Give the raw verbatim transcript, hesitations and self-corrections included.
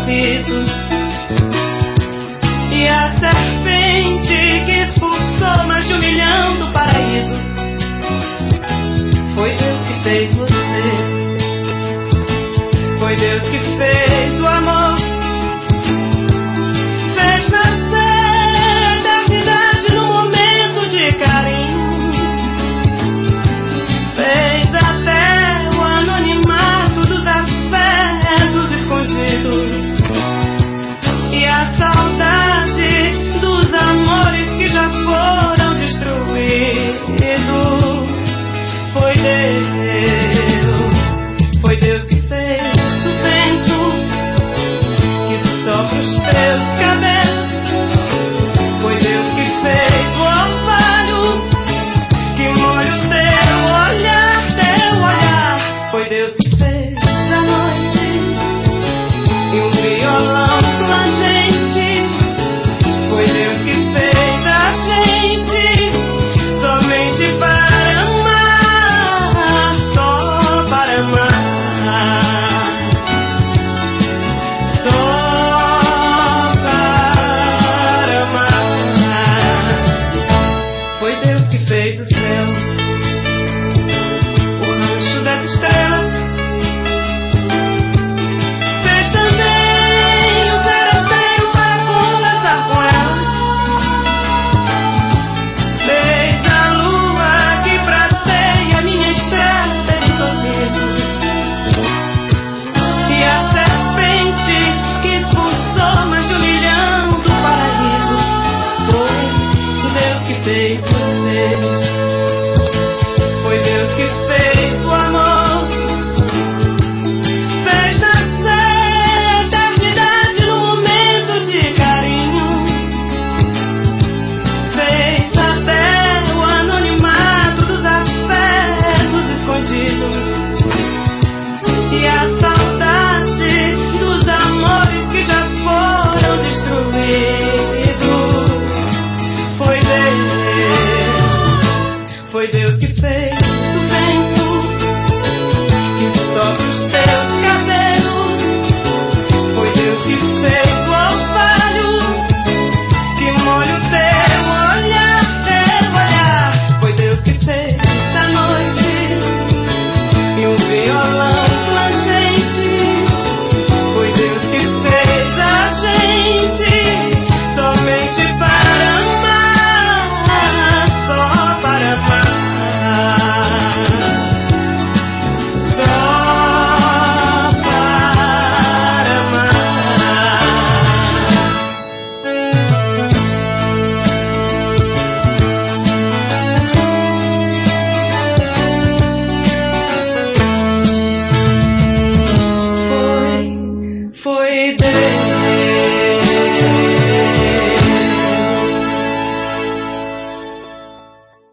avisos. E a serpente que expulsou, mas humilhando o paraíso. Foi Deus que fez você. Foi Deus que fez o amor. Fez nascer a eternidade no momento de carinho. Fez até o anonimato dos afetos escondidos. E a saudade dos amores que já foram destruídos. Foi Deus, foi Deus que fez o vento que sopra os teus cabelos. Foi Deus que fez o orvalho que molha o teu olhar, teu olhar. Foi Deus que fez a noite e um violão